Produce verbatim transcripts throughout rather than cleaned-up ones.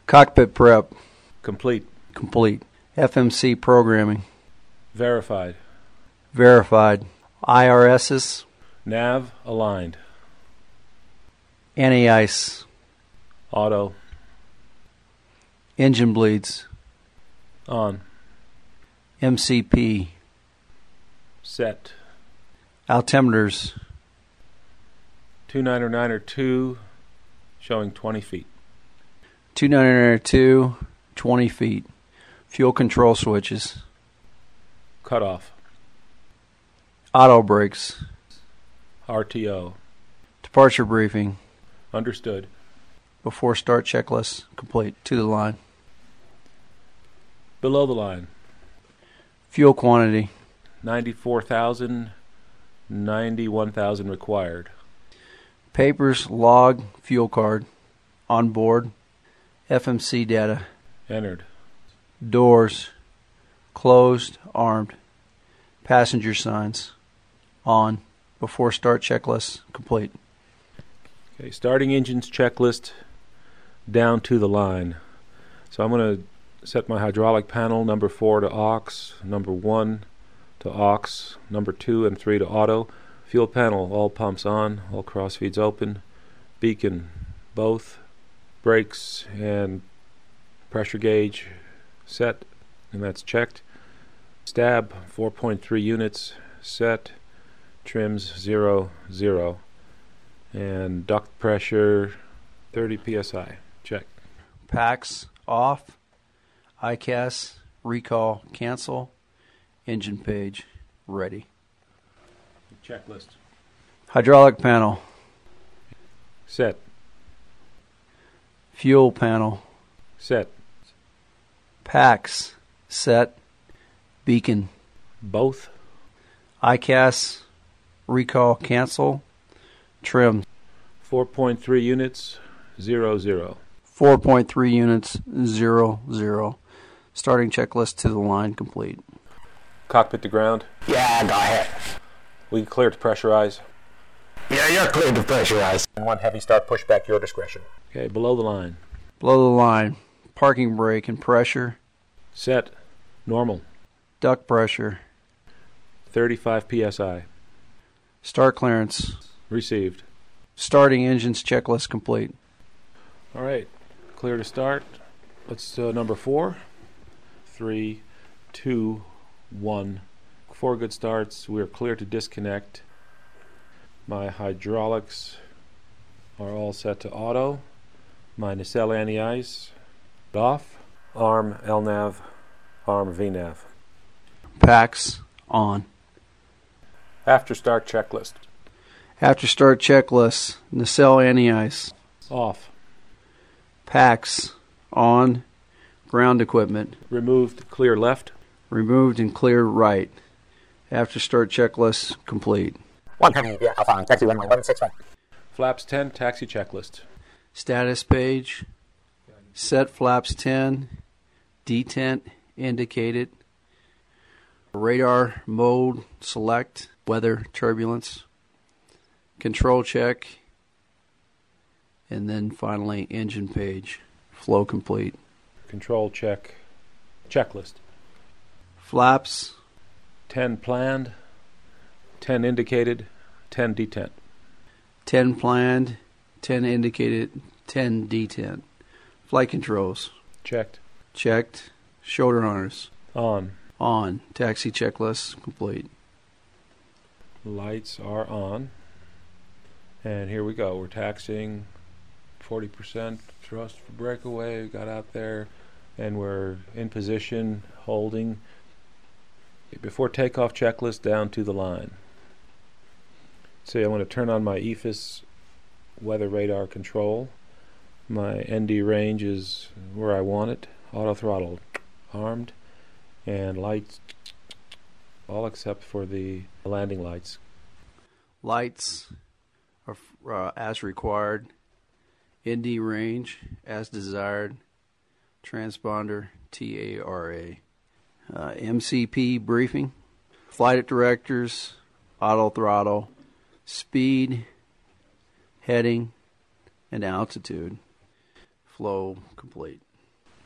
Cockpit prep. Complete. Complete. F M C programming. Verified. Verified. I R Ss. Nav aligned. Anti-ice. Auto. Engine bleeds. On. M C P. Set. Altimeters. two niner niner two showing twenty feet. two niner niner two, twenty feet. Fuel control switches. Cutoff. Auto brakes. R T O. Departure briefing. Understood. Before start checklist complete. To the line. Below the line. Fuel quantity. ninety-four thousand, ninety-one thousand required. Papers, log, fuel card. On board. F M C data. Entered. Doors. Closed, armed. Passenger signs. On. Before start checklist complete. Okay, starting engines checklist down to the line. So I'm going to set my hydraulic panel number four to aux, number one to aux, number two and three to auto. Fuel panel, all pumps on, all crossfeeds open. Beacon, both. Brakes and pressure gauge set, and that's checked. Stab, four point three units, set. Trims, zero, zero. And duct pressure, thirty P S I, check. Packs, off. I C A S, recall, cancel. Engine page, ready. Checklist. Hydraulic panel. Set. Fuel panel. Set. Packs, set. Beacon. Both. I C A S, recall, cancel. Trim. four point three units, zero, zero. four point three units, zero, zero. Starting checklist to the line complete. Cockpit to ground. Yeah, go ahead. We clear to pressurize. Yeah, you're clear to pressurize. And one heavy start pushback, your discretion. Okay, below the line. Below the line. Parking brake and pressure. Set. Normal. Duct pressure. thirty-five P S I. Start clearance. Received. Starting engines checklist complete. All right, clear to start. Let's uh, number four. Three, two, one. Four good starts. We're clear to disconnect. My hydraulics are all set to auto. My nacelle anti-ice off. Arm L nav, arm V nav. Packs on. After start checklist. After start checklist. Nacelle anti-ice. Off. Packs on. Ground equipment. Removed clear left. Removed and clear right. After start checklist complete. One heavy, yeah, Alpha on taxi runway one six one. Flaps ten, taxi checklist. Status page. Set flaps ten. Detent indicated. Radar mode select. Weather turbulence. Control check. And then finally engine page. Flow complete. Control check. Checklist. Flaps. ten planned. ten indicated. ten detent. ten planned. ten indicated. ten detent. Flight controls. Checked. Checked. Shoulder harness. On. On. Taxi checklist complete. Lights are on. And here we go. We're taxiing forty percent thrust for breakaway. We got out there and we're in position, holding. Before takeoff checklist, down to the line. So I'm going to turn on my E F I S weather radar control. My N D range is where I want it. Auto throttle armed. And lights all except for the landing lights. Lights are uh, as required. N D range as desired. Transponder T A R A. Uh, M C P briefing. Flight directors. Auto throttle. Speed. Heading. And altitude. Flow complete.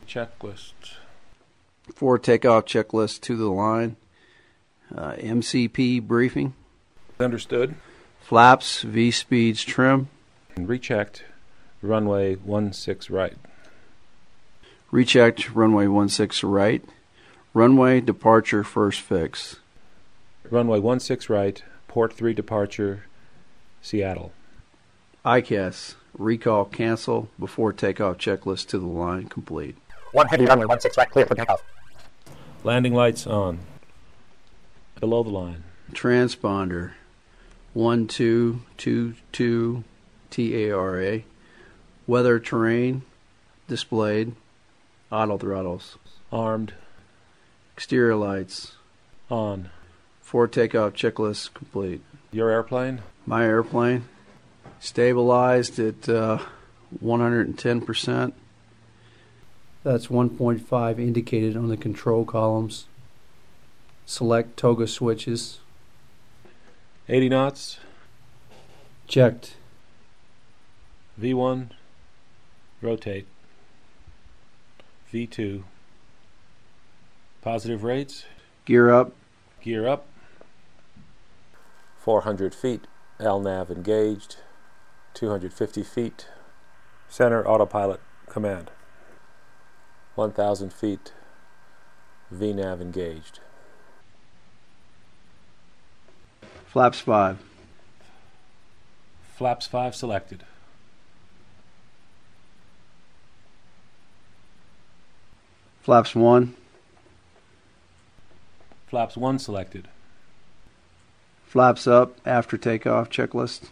Checklist. Before takeoff checklist to the line. Uh, M C P briefing. Understood. Flaps, V-speeds, trim. And rechecked. Runway one six right. Rechecked runway one six right. Runway departure first fix. Runway one six right. Port three departure. Seattle. I C A S. Recall cancel before takeoff checklist to the line complete. One heavy runway one six right, clear for takeoff. Landing lights on. Below the line. Transponder. one two two two T A R A. Weather terrain displayed. Auto throttles. Armed. Exterior lights. On. Before takeoff checklist complete. Your airplane. My airplane. Stabilized at uh, one hundred ten percent. That's one point five indicated on the control columns. Select toga switches. eighty knots. Checked. V one. Rotate. V two. Positive rates. Gear up. Gear up. four hundred feet. L nav engaged. two hundred fifty feet. Center autopilot command. one thousand feet. V nav engaged. Flaps five. Flaps five selected. Flaps one. Flaps one selected. Flaps up after takeoff checklist.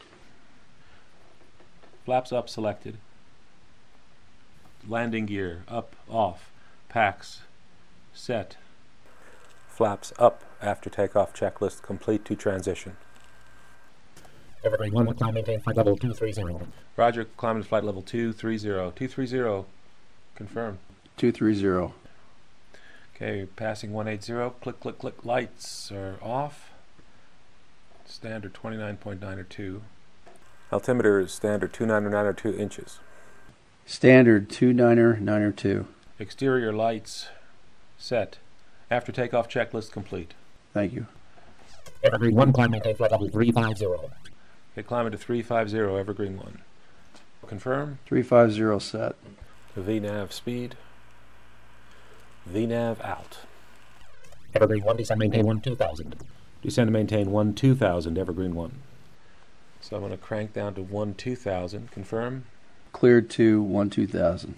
Flaps up selected. Landing gear up, off, packs, set. Flaps up after takeoff checklist complete to transition. Evergreen one, climb maintain flight level two three zero. Roger, climbing to flight level two three zero. two three zero, confirm. two three zero. Okay, passing one eighty. Click, click, click. Lights are off. Standard twenty-nine point nine or two. Altimeter is standard two nine nine or two inches. Standard two niner niner two. Exterior lights set. After takeoff checklist complete. Thank you. Evergreen one, climb maintain flight level three five zero. Okay, climbing to three five zero, Evergreen one. Confirm. three five zero set. V nav speed. V nav out. Evergreen one, descend maintain one two thousand. Descend to maintain one two thousand, Evergreen one. So I'm going to crank down to one two thousand. Confirm. Cleared to one two thousand.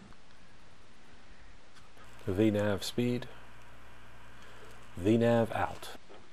V nav speed. V nav out.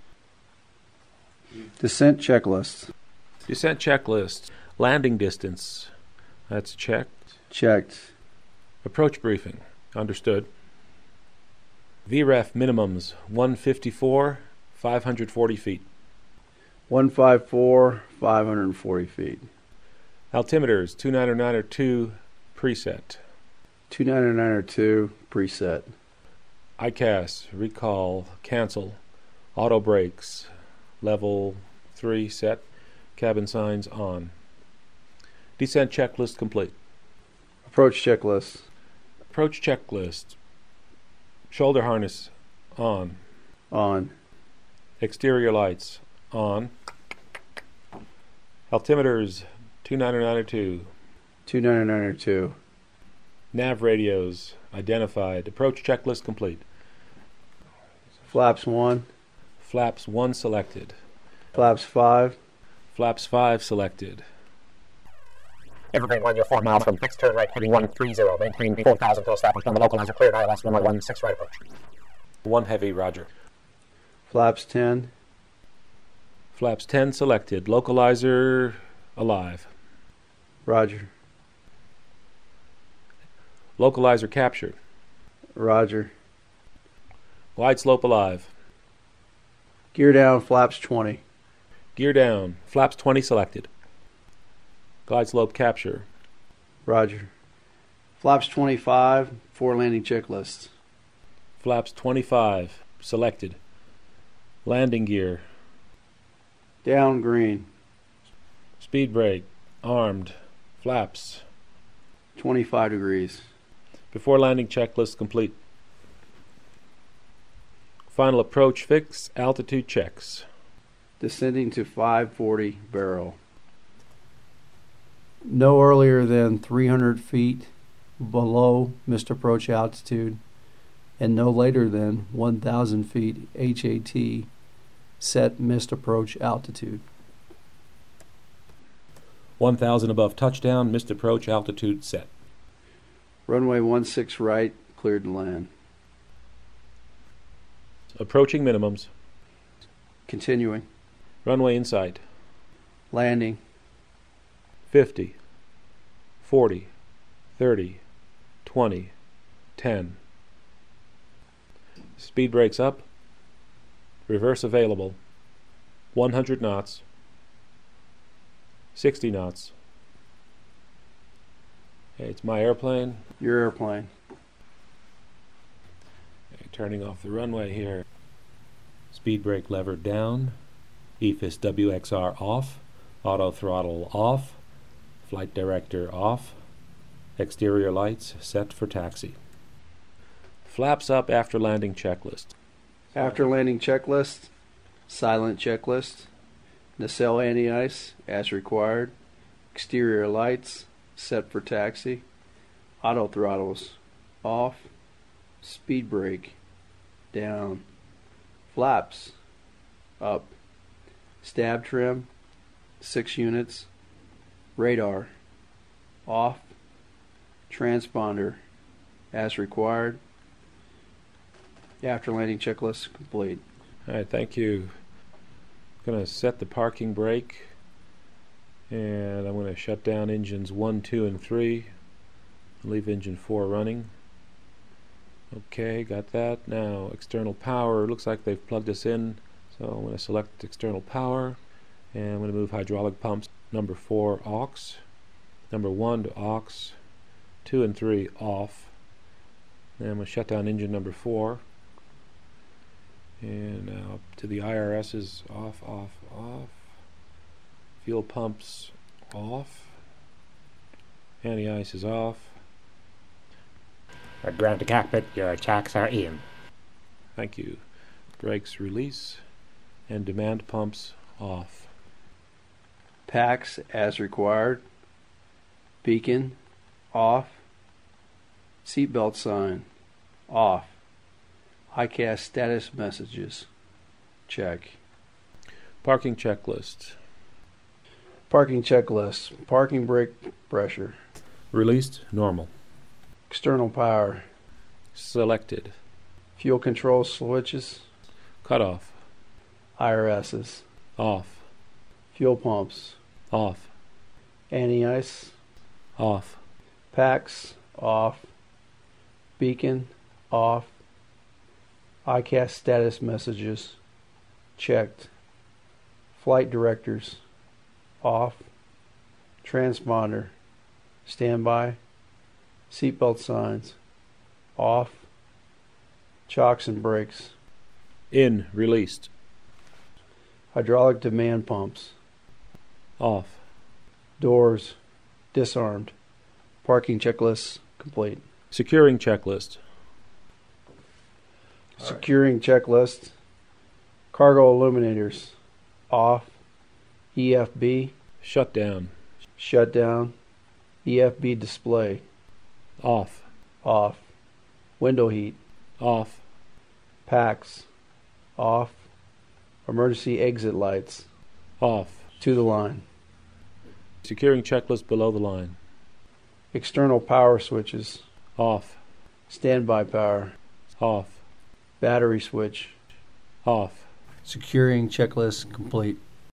Descent checklist. Descent checklist. Landing distance. That's checked. Checked. Approach briefing. Understood. V REF minimums one fifty-four, five hundred forty feet. one fifty-four, five hundred forty feet. Altimeters two niner niner two preset. two niner niner two preset. I C A S, recall, cancel, auto brakes, level three set, cabin signs on. Descent checklist complete. Approach checklist. Approach checklist. Shoulder harness on. On. Exterior lights on. Altimeters two niner niner two. two niner niner two. Nav radios identified. Approach checklist complete. Flaps one. Flaps one selected. Flaps five. Flaps five selected. Evergreen one, you're four miles from fixed turn right, heading one three zero. Maintain four thousand till established on the localizer. Cleared I L S runway one six right approach. One heavy, roger. Flaps ten. Flaps ten selected. Localizer alive. Roger. Localizer captured. Roger. Glide slope alive. Gear down, flaps twenty. Gear down. Flaps twenty selected. Glide slope capture. Roger. Flaps twenty-five, four landing checklists. Flaps twenty-five selected. Landing gear. Down green. Speed brake. Armed. Flaps. twenty-five degrees. Before landing checklist complete. Final approach fix, altitude checks. Descending to five forty barrel. No earlier than three hundred feet below missed approach altitude and no later than one thousand feet H A T set missed approach altitude. one thousand above touchdown, missed approach altitude set. Runway one six right, cleared to land. Approaching minimums. Continuing. Runway in sight. Landing. fifty, forty, thirty, twenty, ten. Speed brakes up. Reverse available. one hundred knots. sixty knots. Okay, it's my airplane. Your airplane. Okay, turning off the runway here. Speed brake lever down. E F I S W X R off. Auto throttle off. Flight director off. Exterior lights set for taxi. Flaps up after landing checklist. After landing checklist. Silent checklist. Nacelle anti-ice as required. Exterior lights set for taxi. Auto throttles off. Speed brake down. Flaps up. Stab trim six units. Radar off. Transponder as required. After landing checklist complete. Alright, thank you. I'm going to set the parking brake, and I'm going to shut down engines one, two, and three. Leave engine four running. Okay, got that. Now external power. Looks like they've plugged us in, so I'm going to select external power, and I'm going to move hydraulic pumps number four aux, number one to aux, two and three off. Then I'm going to shut down engine number four. And now up to the I R Ss, off, off, off. Fuel pumps off. Anti-ice is off. Ground to cockpit, your checks are in. Thank you. Brakes release. And demand pumps off. Packs as required. Beacon off. Seatbelt sign off. I C A S status messages check. Parking checklist. Parking checklist. Parking brake pressure. Released, normal. External power. Selected. Fuel control switches. Cut off. I R Ss. Off. Fuel pumps. Off. Anti-ice. Off. Packs off. Beacon off. I C A S status messages checked. Flight directors off. Transponder standby. Seatbelt signs off. Chocks and brakes. In, released. Hydraulic demand pumps Off. doors disarmed. Parking checklist complete. Securing checklist. Securing checklist. Cargo illuminators off. E F B Shut down. shut down. E F B display Off. off. Window heat Off. packs off. Emergency exit lights Off. to the line. Securing checklist below the line. External power switches Off. standby power. Off. Battery switch Off. Securing checklist complete.